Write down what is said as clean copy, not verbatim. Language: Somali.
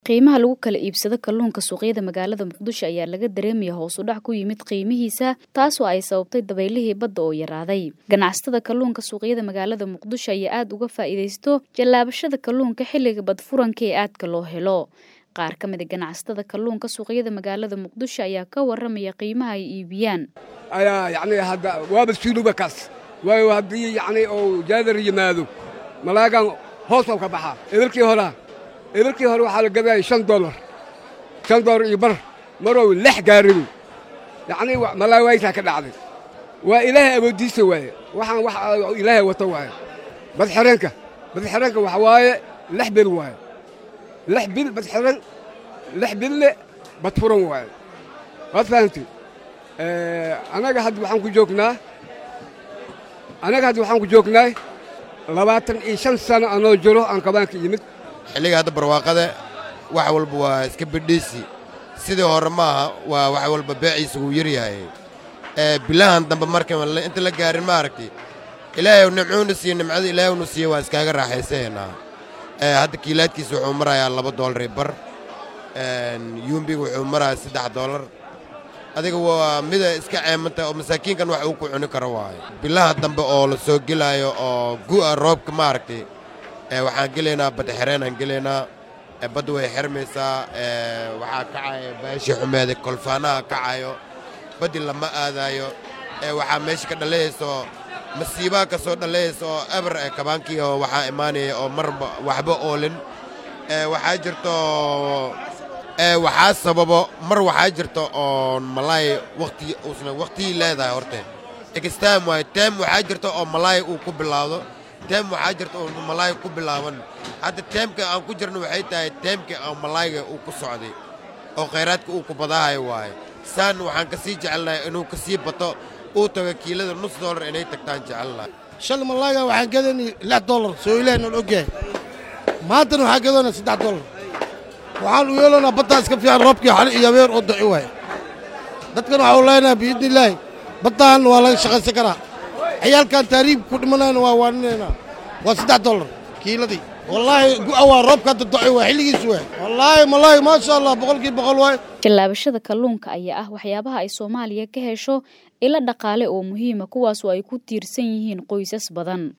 qiimaha lagu kala iibsado kalluunka suuqyada magaalada Muqdisho ayaa laga dareemayaa hoos u dhac ku yimid qiimihiisa taasoo ay sababtay dabaylihii badda oo yaraaday. Ganacsatada kalluunka suuqyada magaalada Muqdisho ayaa aad uga faa'iideysto jallaabashada kalluunka xilliga bad furanka ee aadka loo helo. Qaar ka mid ah ganacsatada kalluunka suuqyada magaalada Muqdisho ayaa ka waramaya qiimaha ay iibiyaan. hadda waaba siluba kaas waayo haddii oo jaadar yimaado malaagan hoos oo ka baxa eberkii hore waxaa la gaday $5 $5 iyo bar marow lix gaaribu malaay wayta ka dhacday waa ilaahay awoodiisa waaye waxaan wax ilaahay wato waaye bad xireenka waxa waaye 6 bil waaye 6 bil bad xireen 6 bil bad furan waaye waad fahamtay anaga hadda waxaan ku joognaa 25 sano anoo jiro aan kabaanka yimid xilliga hadda barwaaqada wax walba waa iska bidhiisi sidii hore maaha waa wax walba beeciisa uu yar yahay bilahan dambe markii inta la gaarin ma aragtay ilaahay nimcuuna siiyo nimcada ilaahay uu siiyo waa iskaga raaxaysanaa hadda kiilaadkiisa wuxuu marayaa $2 bar yumbiga wuxuu marayaa $3 adiga waa mid iska ceemanta oo masaakiinkan wax uu ku cuni karo waay bilaha dambe oo la soo gelayo oo gu'a roobka ma aragtay waxaan geleynaa bad xireen aan geleynaa badda way xirmaysaa waxaa kacayo baashi xumeede kolfaanaha kacayo baddi lama aadayo waxaa meesha ka dhalayso masiibaa ka soo dhalayso eber kabaankii oo waxaa imaanaya oo marba waxba oolin waxaa jirto waxaa sababo mar waxaa jirto oo malaay waqti leedahay horte extime way time waxaa jirto oo malaay uu ku bilaawdo teem waxaa jirta oo malaay ku bilaaban hadda teemka aan ku jirno waxay tahay teemka oo malaayga uu ku socday oo khayraadka uu ku badahayo waaye saan waxaan ka sii jecelnahay inuu ka sii bato uu tago kiilada $0.5 inay tagtaan jecelnahay shal malaayga waxaan gadanay $6 soo ilaahay noo ogyahay maantana waxaan gadanay $3 waxaan u yeelanaa baddaas ka fiican roobkii xali iyo weer oo daci waaye dadkan waxaa u leenahay biidnillaahi baddaan waa laga shaqaysan karaa عيالكان تاريخ كل منا واننا $6 كيلدي والله قوة روب كانت الضعي وحلي يسوي والله ما شاء الله بقول واي jallaabashada kalluunka ayaa ah waxyaabaha ay Soomaaliya ka hesho ila dhaqaale oo muhiim ah kuwaas oo ay ku tiirsan yihiin qoysas badan.